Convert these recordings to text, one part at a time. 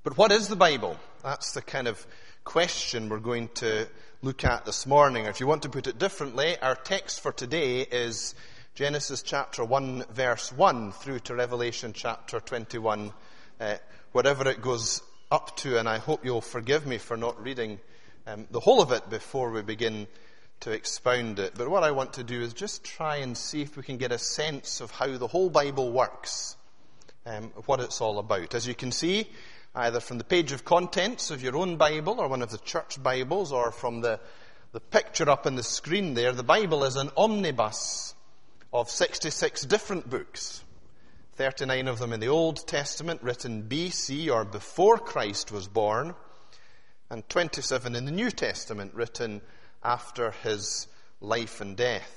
But what is the Bible? That's the kind of question we're going to look at this morning. Or if you want to put it differently, our text for today is Genesis chapter 1, verse 1 through to Revelation chapter 21, whatever it goes up to. And I hope you'll forgive me for not reading the whole of it before we begin to expound it. But what I want to do is just try and see if we can get a sense of how the whole Bible works, what it's all about. As you can see, either from the page of contents of your own Bible or one of the church Bibles, or from the picture up on the screen there, the Bible is an omnibus of 66 different books. 39 of them in the Old Testament, written BC or before Christ was born, and 27 in the New Testament, written after his life and death.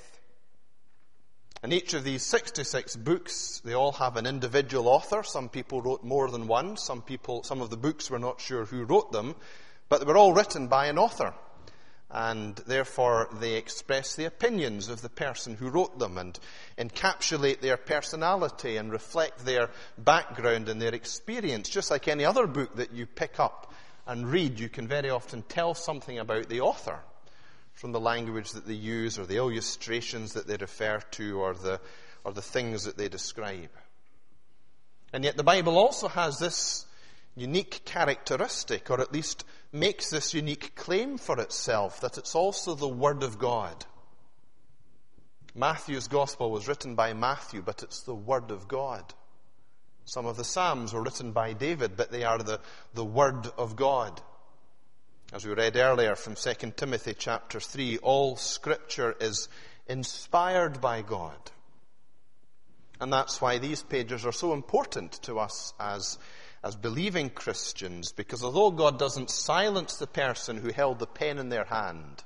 And each of these 66 books, they all have an individual author. Some people wrote more than one. Some of the books, we're not sure who wrote them, but they were all written by an author. And therefore, they express the opinions of the person who wrote them and encapsulate their personality and reflect their background and their experience. Just like any other book that you pick up and read, you can very often tell something about the author from the language that they use, or the illustrations that they refer to, or the things that they describe. And yet the Bible also has this unique characteristic, or at least makes this unique claim for itself, that it's also the Word of God. Matthew's Gospel was written by Matthew, but it's the Word of God. Some of the Psalms were written by David, but they are the Word of God. As we read earlier from 2 Timothy chapter 3, all Scripture is inspired by God. And that's why these pages are so important to us as believing Christians, because although God doesn't silence the person who held the pen in their hand,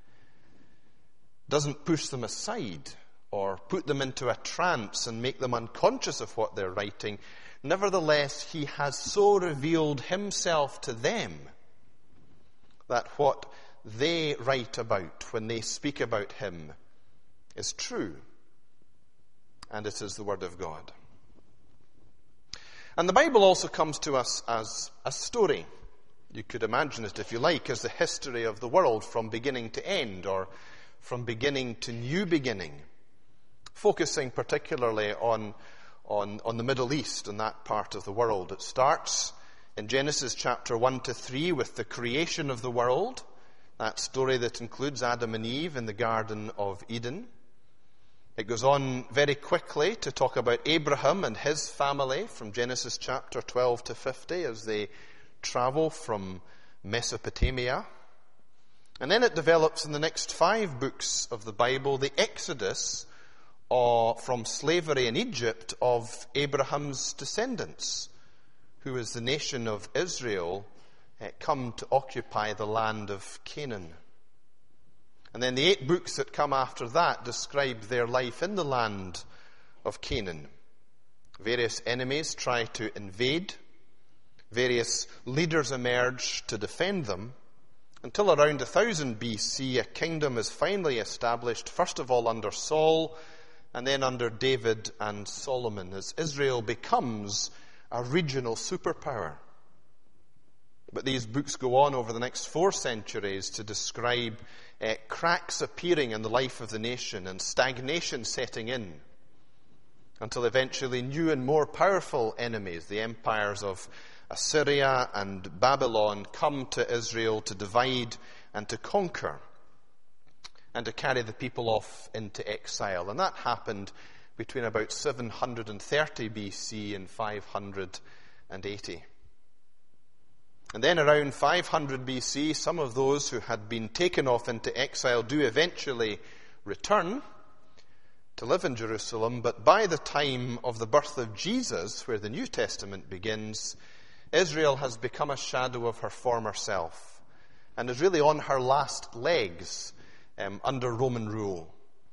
doesn't push them aside or put them into a trance and make them unconscious of what they're writing, nevertheless, he has so revealed himself to them that what they write about when they speak about him is true, and it is the Word of God. And the Bible also comes to us as a story. You could imagine it, if you like, as the history of the world from beginning to end, or from beginning to new beginning, focusing particularly on the Middle East and that part of the world. It starts in Genesis chapter 1 to 3 with the creation of the world, that story that includes Adam and Eve in the Garden of Eden. It goes on very quickly to talk about Abraham and his family from Genesis chapter 12 to 50 as they travel from Mesopotamia. And then it develops in the next 5 books of the Bible the exodus from slavery in Egypt of Abraham's descendants, who is the nation of Israel, come to occupy the land of Canaan. And then the 8 books that come after that describe their life in the land of Canaan. Various enemies try to invade. Various leaders emerge to defend them, until around 1000 BC, a kingdom is finally established, first of all under Saul, and then under David and Solomon, as Israel becomes a regional superpower. But these books go on over the next 4 centuries to describe cracks appearing in the life of the nation and stagnation setting in, until eventually new and more powerful enemies, the empires of Assyria and Babylon, come to Israel to divide and to conquer and to carry the people off into exile. And that happened between about 730 BC and 580. And then around 500 BC, some of those who had been taken off into exile do eventually return to live in Jerusalem. But by the time of the birth of Jesus, where the New Testament begins, Israel has become a shadow of her former self and is really on her last legs under Roman rule.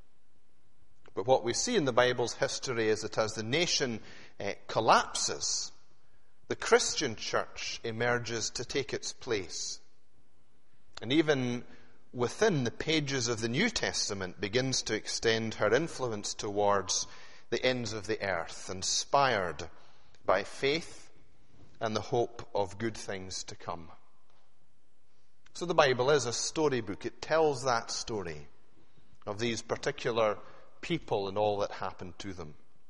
But what we see in the Bible's history is that as the nation collapses, the Christian church emerges to take its place. And even within the pages of the New Testament begins to extend her influence towards the ends of the earth, inspired by faith and the hope of good things to come. So the Bible is a storybook. It tells that story of these particular people and all that happened to them.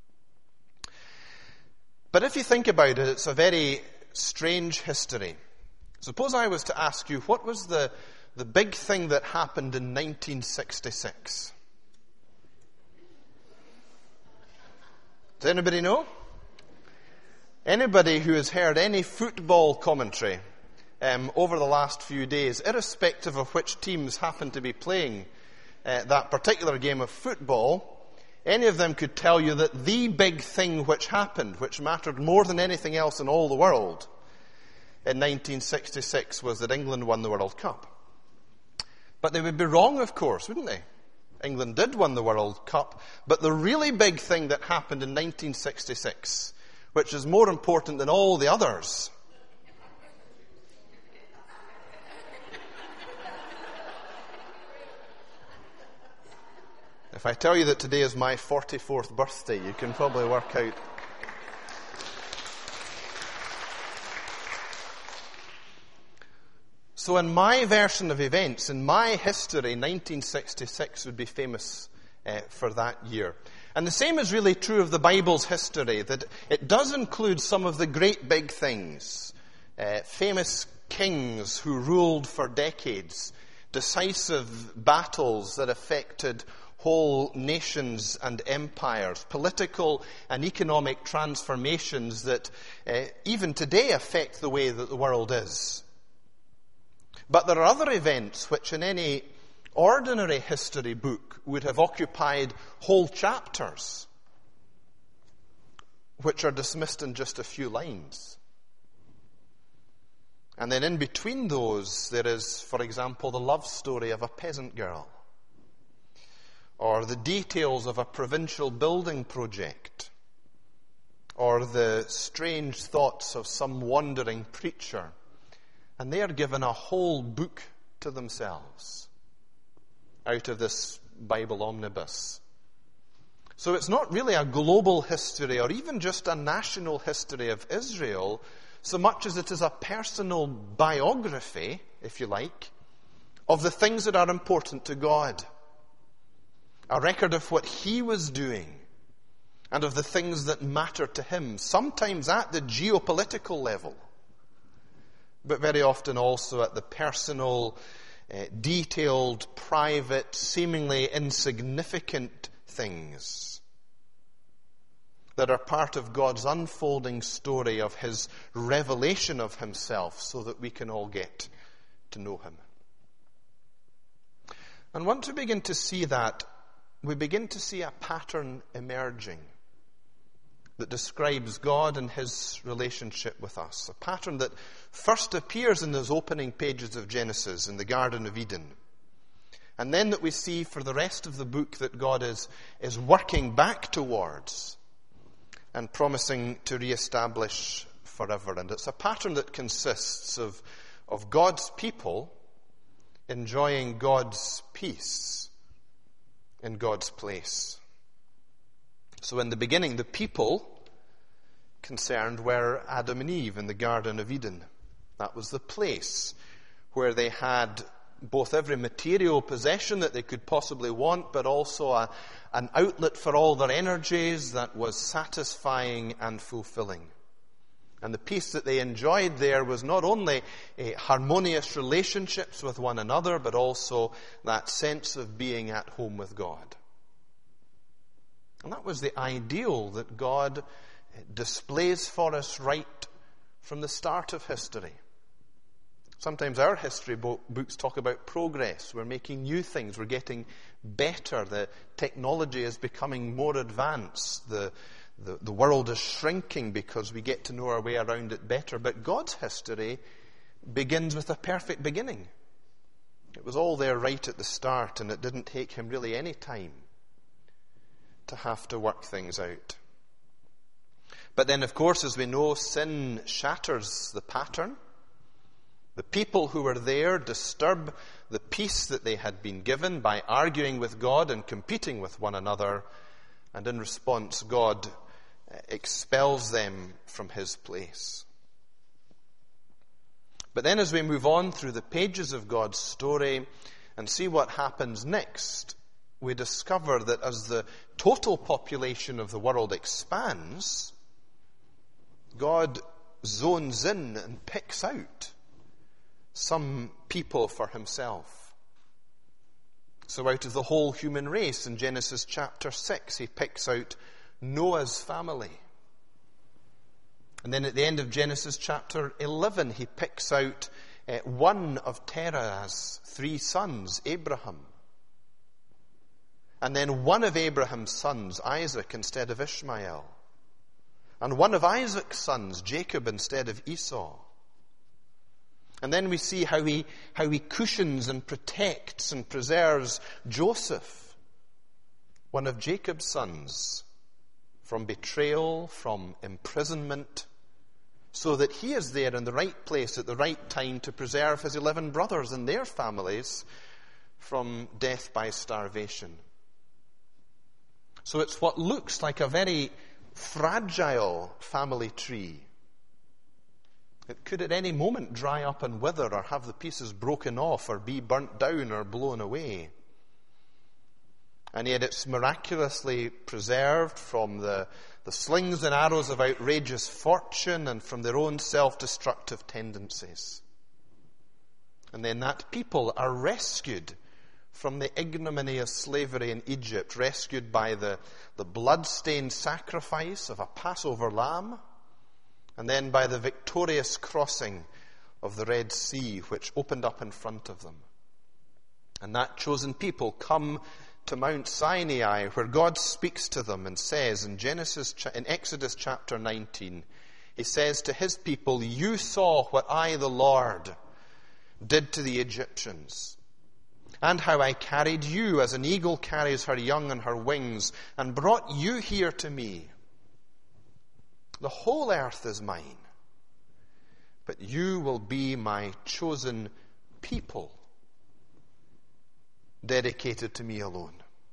But if you think about it, it's a very strange history. Suppose I was to ask you, what was the big thing that happened in 1966? Does anybody know? Anybody who has heard any football commentary over the last few days, irrespective of which teams happen to be playing that particular game of football, any of them could tell you that the big thing which happened, which mattered more than anything else in all the world, in 1966 was that England won the World Cup. But they would be wrong, of course, wouldn't they? England did win the World Cup, but the really big thing that happened in 1966, which is more important than all the others, if I tell you that today is my 44th birthday, you can probably work out. So in my version of events, in my history, 1966 would be famous for that year. And the same is really true of the Bible's history, that it does include some of the great big things. Famous kings who ruled for decades, decisive battles that affected whole nations and empires, political and economic transformations that even today affect the way that the world is. But there are other events which in any ordinary history book would have occupied whole chapters, which are dismissed in just a few lines. And then in between those, there is, for example, the love story of a peasant girl, or the details of a provincial building project, or the strange thoughts of some wandering preacher. And they are given a whole book to themselves out of this Bible omnibus. So it's not really a global history or even just a national history of Israel, so much as it is a personal biography, if you like, of the things that are important to God. A record of what He was doing and of the things that matter to Him, sometimes at the geopolitical level, but very often also at the personal, detailed, private, seemingly insignificant things that are part of God's unfolding story of His revelation of Himself so that we can all get to know Him. And once we begin to see that, we begin to see a pattern emerging that describes God and His relationship with us. A pattern that first appears in those opening pages of Genesis in the Garden of Eden. And then that we see for the rest of the book that God is working back towards and promising to reestablish forever. And it's a pattern that consists of God's people enjoying God's peace in God's place. So in the beginning, the people concerned were Adam and Eve in the Garden of Eden. That was the place where they had both every material possession that they could possibly want, but also an outlet for all their energies that was satisfying and fulfilling. And the peace that they enjoyed there was not only harmonious relationships with one another, but also that sense of being at home with God. And that was the ideal that God displays for us right from the start of history. Sometimes our history books talk about progress. We're making new things. We're getting better. The technology is becoming more advanced. The world is shrinking because we get to know our way around it better. But God's history begins with a perfect beginning. It was all there right at the start, and it didn't take Him really any time to have to work things out. But then, of course, as we know, sin shatters the pattern. The people who were there disturb the peace that they had been given by arguing with God and competing with one another. And in response, God expels them from His place. But then as we move on through the pages of God's story and see what happens next, we discover that as the total population of the world expands, God zones in and picks out some people for himself. So out of the whole human race, in Genesis chapter 6, he picks out Noah's family. And then at the end of Genesis chapter 11, he picks out one of Terah's 3 sons, Abraham. And then one of Abraham's sons, Isaac, instead of Ishmael. And one of Isaac's sons, Jacob, instead of Esau. And then we see how he cushions and protects and preserves Joseph, one of Jacob's sons, from betrayal, from imprisonment, so that he is there in the right place at the right time to preserve his 11 brothers and their families from death by starvation. So it's what looks like a very fragile family tree. It could at any moment dry up and wither, or have the pieces broken off, or be burnt down or blown away. And yet it's miraculously preserved from the slings and arrows of outrageous fortune and from their own self-destructive tendencies. And then that people are rescued from the ignominy of slavery in Egypt, rescued by the blood-stained sacrifice of a Passover lamb, and then by the victorious crossing of the Red Sea, which opened up in front of them. And that chosen people come to Mount Sinai, where God speaks to them and says in Exodus chapter 19, he says to his people, "You saw what I, the Lord, did to the Egyptians, and how I carried you as an eagle carries her young on her wings, and brought you here to me. The whole earth is mine, but you will be my chosen people, dedicated to me alone."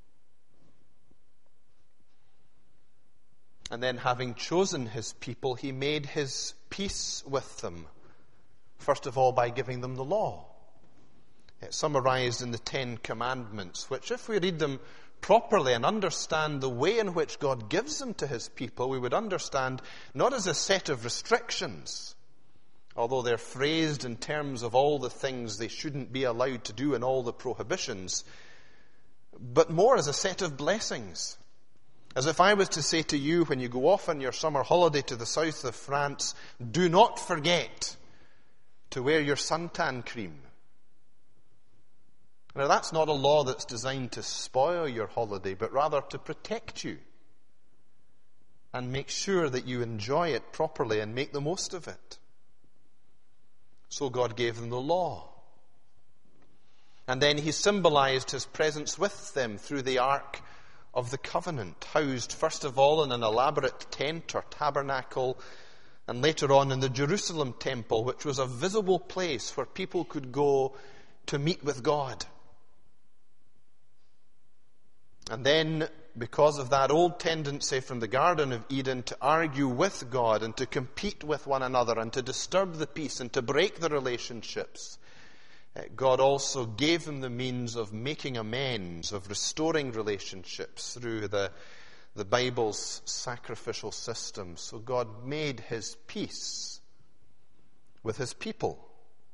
And then, having chosen his people, he made his peace with them, first of all by giving them the law. It's summarized in the 10 Commandments, which, if we read them properly and understand the way in which God gives them to his people, we would understand not as a set of restrictions, although they're phrased in terms of all the things they shouldn't be allowed to do and all the prohibitions, but more as a set of blessings. As if I was to say to you, when you go off on your summer holiday to the south of France, do not forget to wear your suntan cream. Now, that's not a law that's designed to spoil your holiday, but rather to protect you and make sure that you enjoy it properly and make the most of it. So God gave them the law. And then he symbolized his presence with them through the Ark of the Covenant, housed first of all in an elaborate tent or tabernacle, and later on in the Jerusalem temple, which was a visible place where people could go to meet with God. And then, because of that old tendency from the Garden of Eden to argue with God and to compete with one another and to disturb the peace and to break the relationships, God also gave them the means of making amends, of restoring relationships through the Bible's sacrificial system. So God made his peace with his people.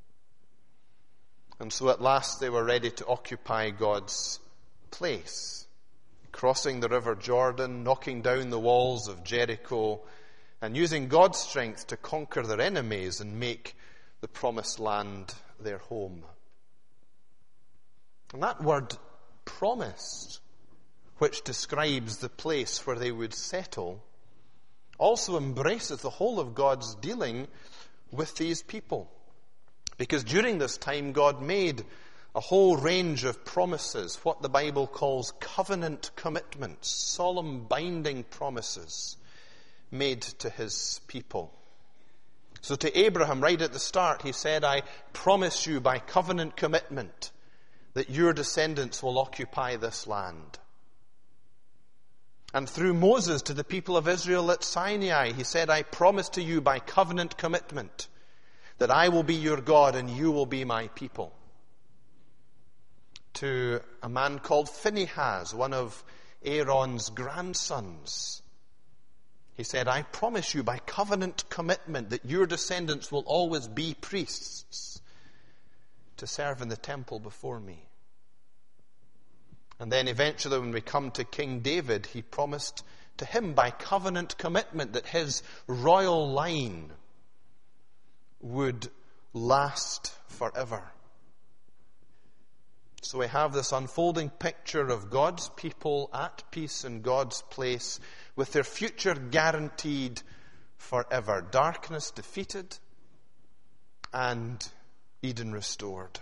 And so at last they were ready to occupy God's place, crossing the river Jordan, knocking down the walls of Jericho, and using God's strength to conquer their enemies and make the promised land their home. And that word promised, which describes the place where they would settle, also embraces the whole of God's dealing with these people. Because during this time, God made a whole range of promises, what the Bible calls covenant commitments, solemn binding promises made to his people. So to Abraham, right at the start, he said, "I promise you by covenant commitment that your descendants will occupy this land." And through Moses to the people of Israel at Sinai, he said, "I promise to you by covenant commitment that I will be your God and you will be my people. To a man called Phinehas, one of Aaron's grandsons, he said, I promise you by covenant commitment that your descendants will always be priests to serve in the temple before me. And then eventually when we come to King David, he promised to him by covenant commitment that his royal line would last forever. So we have this unfolding picture of God's people at peace in God's place, with their future guaranteed forever. Darkness defeated and Eden restored.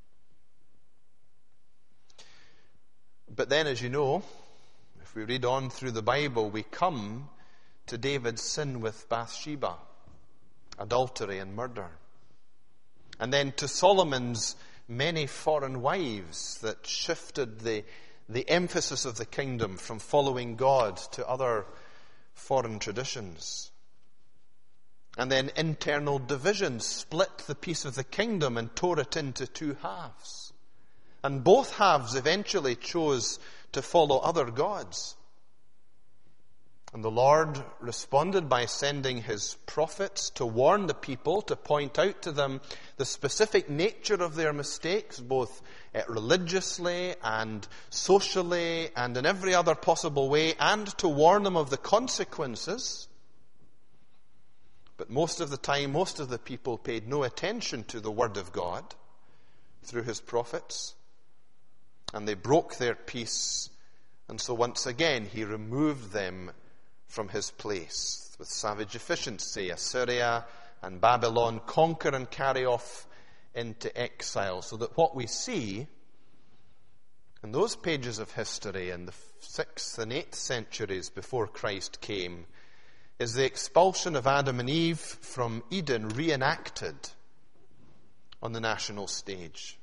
But then, as you know, if we read on through the Bible, we come to David's sin with Bathsheba, adultery and murder. And then to Solomon's many foreign wives that shifted the emphasis of the kingdom from following God to other foreign traditions. And then internal divisions split the piece of the kingdom and tore it into two halves. And both halves eventually chose to follow other gods. And the Lord responded by sending his prophets to warn the people, to point out to them the specific nature of their mistakes, both religiously and socially and in every other possible way, and to warn them of the consequences. But most of the time, most of the people paid no attention to the word of God through his prophets, and they broke their peace. And so once again, he removed them from his place with savage efficiency. Assyria and Babylon conquer and carry off into exile, so that what we see in those pages of history in the 6th and 8th centuries before Christ came is the expulsion of Adam and Eve from Eden reenacted on the national stage.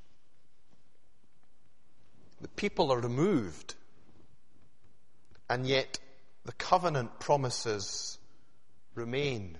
The people are removed, and yet the covenant promises remain.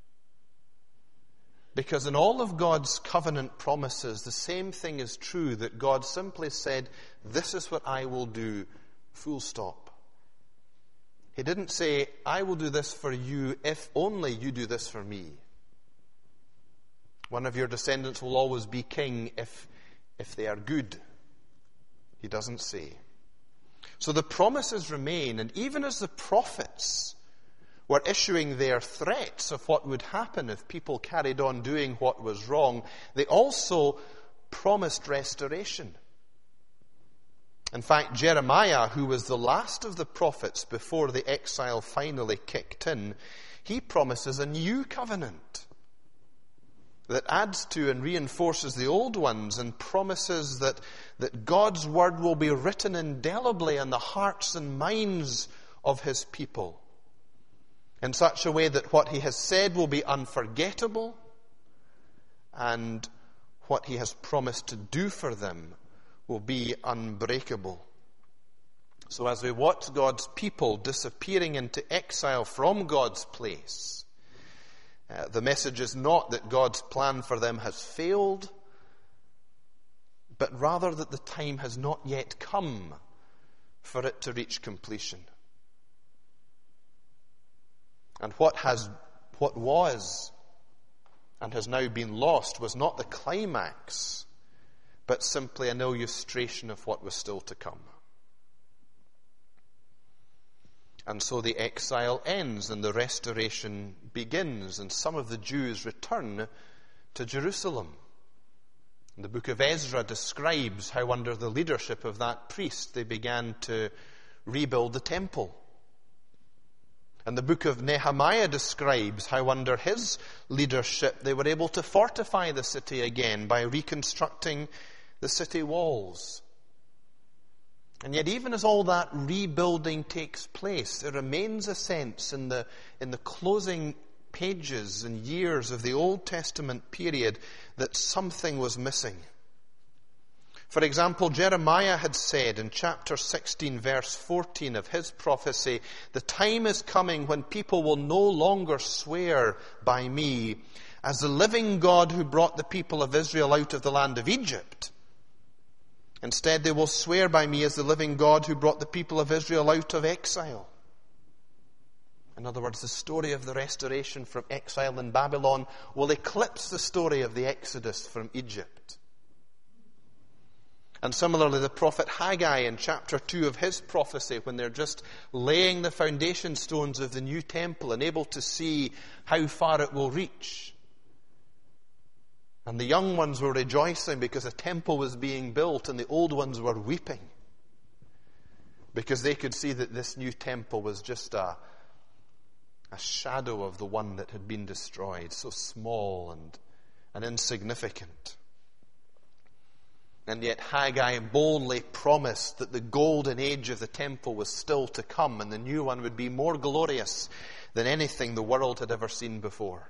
Because in all of God's covenant promises, the same thing is true, that God simply said, this is what I will do, full stop. He didn't say, I will do this for you if only you do this for me. One of your descendants will always be king if they are good. He doesn't say. So the promises remain, and even as the prophets were issuing their threats of what would happen if people carried on doing what was wrong, they also promised restoration. In fact, Jeremiah, who was the last of the prophets before the exile finally kicked in, he promises a new covenant that adds to and reinforces the old ones, and promises that God's word will be written indelibly in the hearts and minds of his people, in such a way that what he has said will be unforgettable, and what he has promised to do for them will be unbreakable. So as we watch God's people disappearing into exile from God's place, the message is not that God's plan for them has failed, but rather that the time has not yet come for it to reach completion. And what was and has now been lost was not the climax, but simply an illustration of what was still to come. And so the exile ends and the restoration begins, and some of the Jews return to Jerusalem. The book of Ezra describes how under the leadership of that priest they began to rebuild the temple. And the book of Nehemiah describes how under his leadership they were able to fortify the city again by reconstructing the city walls. And yet even as all that rebuilding takes place, there remains a sense in the closing pages and years of the Old Testament period that something was missing. For example, Jeremiah had said in chapter 16, verse 14 of his prophecy, "The time is coming when people will no longer swear by me, as the living God who brought the people of Israel out of the land of Egypt. Instead, they will swear by me as the living God who brought the people of Israel out of exile. In other words, the story of the restoration from exile in Babylon will eclipse the story of the Exodus from Egypt. And similarly, the prophet Haggai in chapter 2 of his prophecy, when they're just laying the foundation stones of the new temple and able to see how far it will reach. And the young ones were rejoicing because a temple was being built, and the old ones were weeping because they could see that this new temple was just a shadow of the one that had been destroyed, so small and insignificant. And yet Haggai boldly promised that the golden age of the temple was still to come, and the new one would be more glorious than anything the world had ever seen before.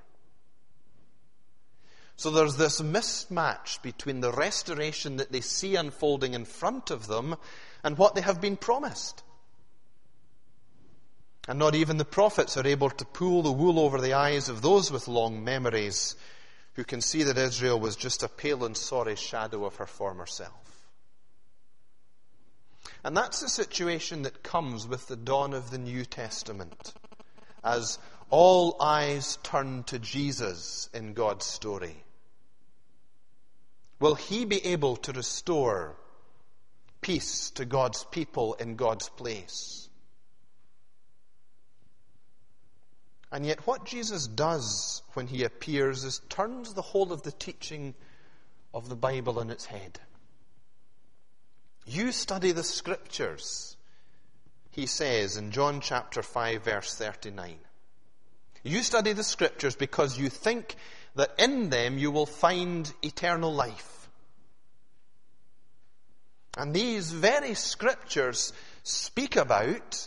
So there's this mismatch between the restoration that they see unfolding in front of them and what they have been promised. And not even the prophets are able to pull the wool over the eyes of those with long memories who can see that Israel was just a pale and sorry shadow of her former self. And that's the situation that comes with the dawn of the New Testament, as all eyes turn to Jesus in God's story. Will he be able to restore peace to God's people in God's place? And yet what Jesus does when he appears is turns the whole of the teaching of the Bible on its head. You study the Scriptures, he says in John chapter 5, verse 39. You study the Scriptures because you think that in them you will find eternal life. And these very Scriptures speak about,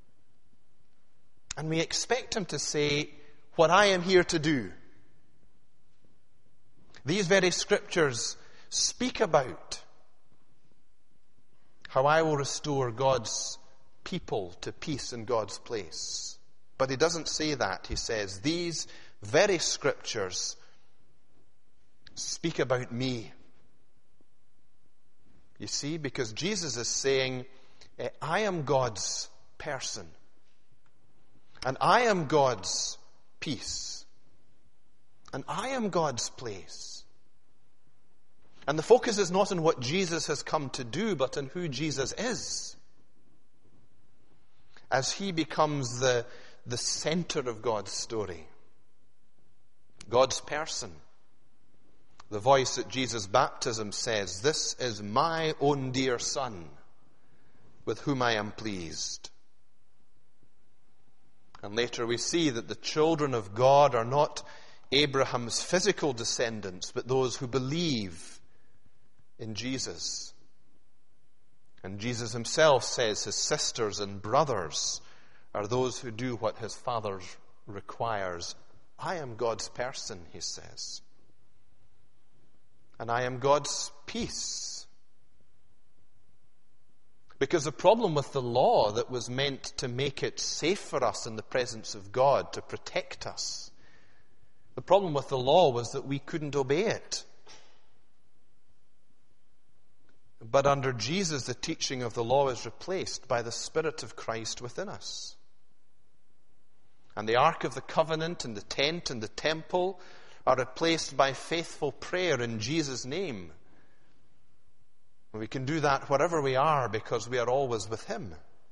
and we expect him to say, what I am here to do. These very Scriptures speak about how I will restore God's people to peace in God's place. But he doesn't say that. He says, these very Scriptures speak about me. You see, because Jesus is saying, I am God's person. And I am God's peace. And I am God's place. And the focus is not on what Jesus has come to do, but on who Jesus is. As he becomes the center of God's story. God's person. The voice at Jesus' baptism says, "This is my own dear Son, with whom I am pleased." And later we see that the children of God are not Abraham's physical descendants, but those who believe in Jesus. And Jesus himself says his sisters and brothers are those who do what his Father requires. I am God's person, he says. And I am God's peace. Because the problem with the law that was meant to make it safe for us in the presence of God, to protect us, the problem with the law was that we couldn't obey it. But under Jesus, the teaching of the law is replaced by the Spirit of Christ within us. And the Ark of the Covenant and the tent and the temple are replaced by faithful prayer in Jesus' name. And we can do that wherever we are because we are always with him.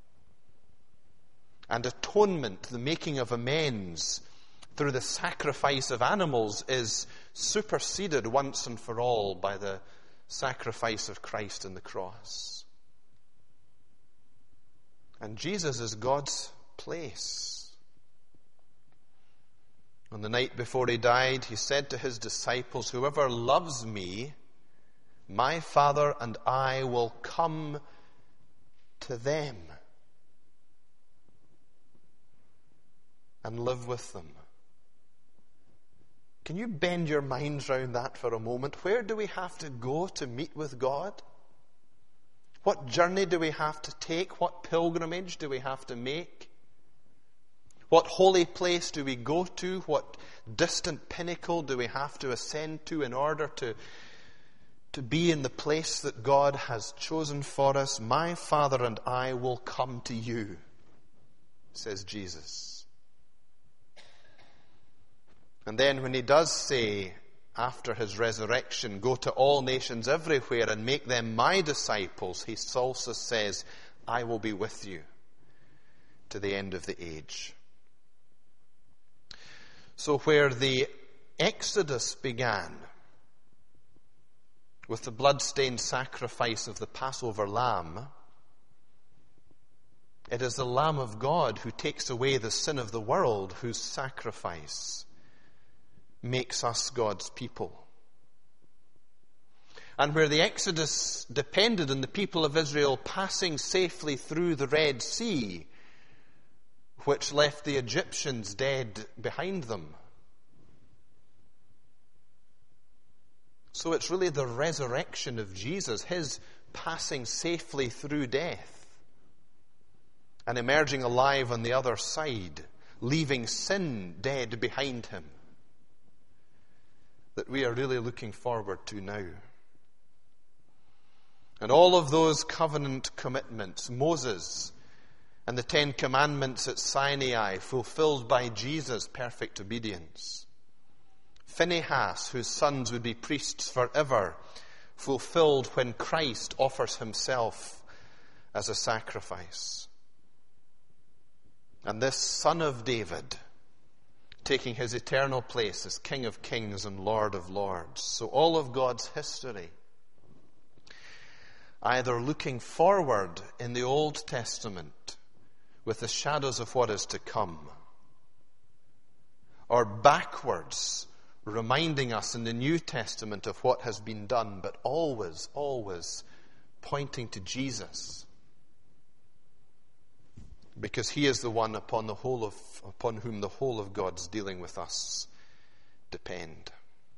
And atonement, the making of amends through the sacrifice of animals, is superseded once and for all by the sacrifice of Christ on the cross. And Jesus is God's place. On the night before he died, he said to his disciples, "Whoever loves me, my Father and I will come to them and live with them." Can you bend your minds around that for a moment? Where do we have to go to meet with God? What journey do we have to take? What pilgrimage do we have to make? What holy place do we go to? What distant pinnacle do we have to ascend to in order to be in the place that God has chosen for us? My Father and I will come to you, says Jesus. And then when he does say, after his resurrection, go to all nations everywhere and make them my disciples, he also says, I will be with you to the end of the age. So where the Exodus began, with the blood-stained sacrifice of the Passover lamb, it is the Lamb of God who takes away the sin of the world, whose sacrifice makes us God's people. And where the Exodus depended on the people of Israel passing safely through the Red Sea, which left the Egyptians dead behind them. So it's really the resurrection of Jesus, his passing safely through death and emerging alive on the other side, leaving sin dead behind him, that we are really looking forward to now. And all of those covenant commitments, Moses and the 10 Commandments at Sinai, fulfilled by Jesus' perfect obedience. Phinehas, whose sons would be priests forever, fulfilled when Christ offers himself as a sacrifice. And this Son of David, taking his eternal place as King of Kings and Lord of Lords. So all of God's history, either looking forward in the Old Testament with the shadows of what is to come, or backwards, reminding us in the New Testament of what has been done, but always, always pointing to Jesus. Because he is the one upon whom the whole of God's dealing with us depend.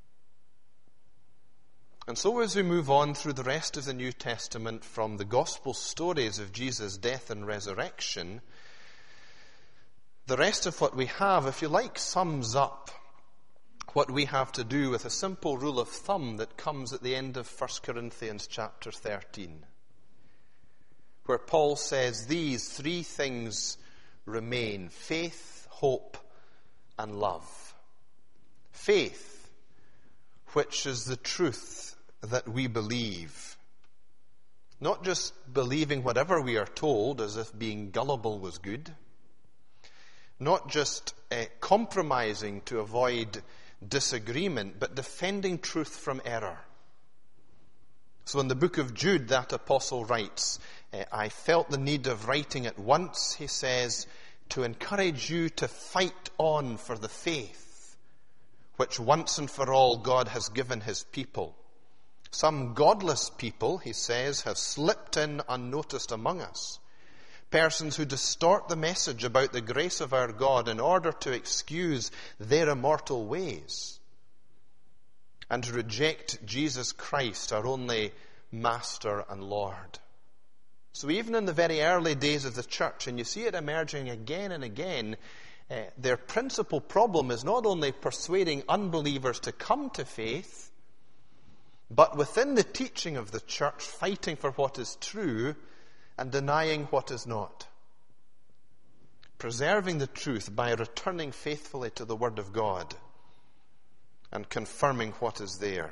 And so as we move on through the rest of the New Testament from the gospel stories of Jesus' death and resurrection, the rest of what we have, if you like, sums up what we have to do with a simple rule of thumb that comes at the end of 1 Corinthians chapter 13, where Paul says these 3 things remain: faith, hope, and love. Faith, which is the truth that we believe. Not just believing whatever we are told as if being gullible was good. Not just compromising to avoid disagreement, but defending truth from error. So in the book of Jude, that apostle writes, I felt the need of writing at once, he says, to encourage you to fight on for the faith which once and for all God has given his people. Some godless people, he says, have slipped in unnoticed among us. Persons who distort the message about the grace of our God in order to excuse their immortal ways and to reject Jesus Christ, our only Master and Lord. So even in the very early days of the church, and you see it emerging again and again, their principal problem is not only persuading unbelievers to come to faith, but within the teaching of the church, fighting for what is true and denying what is not. Preserving the truth by returning faithfully to the Word of God and confirming what is there.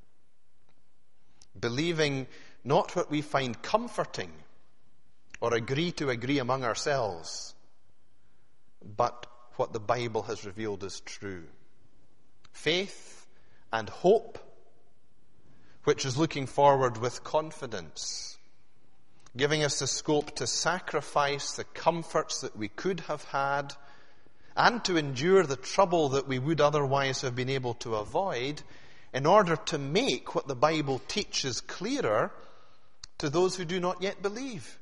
Believing not what we find comforting or agree among ourselves, but what the Bible has revealed as true. Faith and hope, which is looking forward with confidence, giving us the scope to sacrifice the comforts that we could have had and to endure the trouble that we would otherwise have been able to avoid in order to make what the Bible teaches clearer to those who do not yet believe.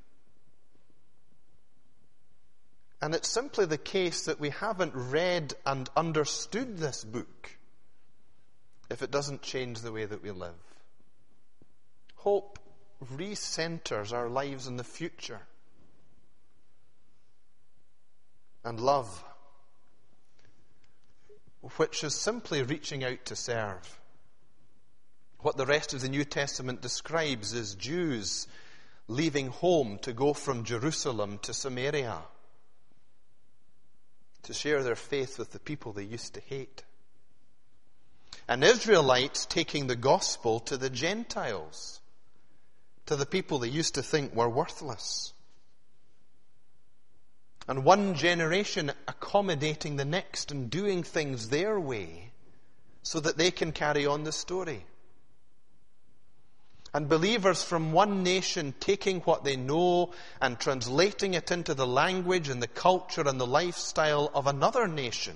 And it's simply the case that we haven't read and understood this book if it doesn't change the way that we live. Hope recenters our lives in the future. And love which is simply reaching out to serve. What the rest of the New Testament describes is Jews leaving home to go from Jerusalem to Samaria, to share their faith with the people they used to hate. And Israelites taking the gospel to the Gentiles, to the people they used to think were worthless. And one generation accommodating the next and doing things their way so that they can carry on the story. And believers from one nation taking what they know and translating it into the language and the culture and the lifestyle of another nation,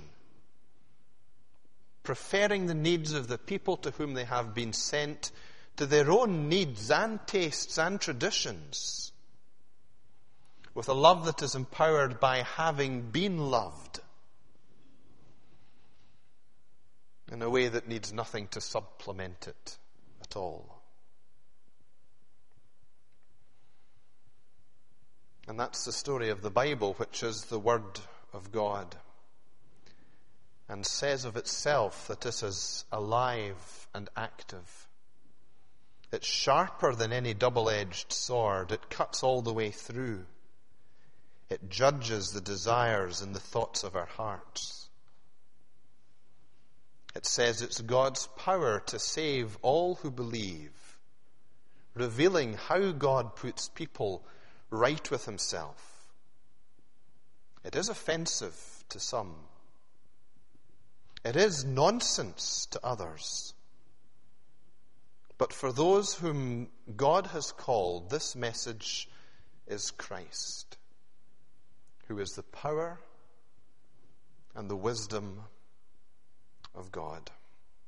preferring the needs of the people to whom they have been sent to their own needs and tastes and traditions, with a love that is empowered by having been loved in a way that needs nothing to supplement it at all. And that's the story of the Bible, which is the Word of God, and says of itself that it is alive and active. It's sharper than any double-edged sword. It cuts all the way through. It judges the desires and the thoughts of our hearts. It says it's God's power to save all who believe, revealing how God puts people right with himself. It is offensive to some. It is nonsense to others. But for those whom God has called, this message is Christ, who is the power and the wisdom of God.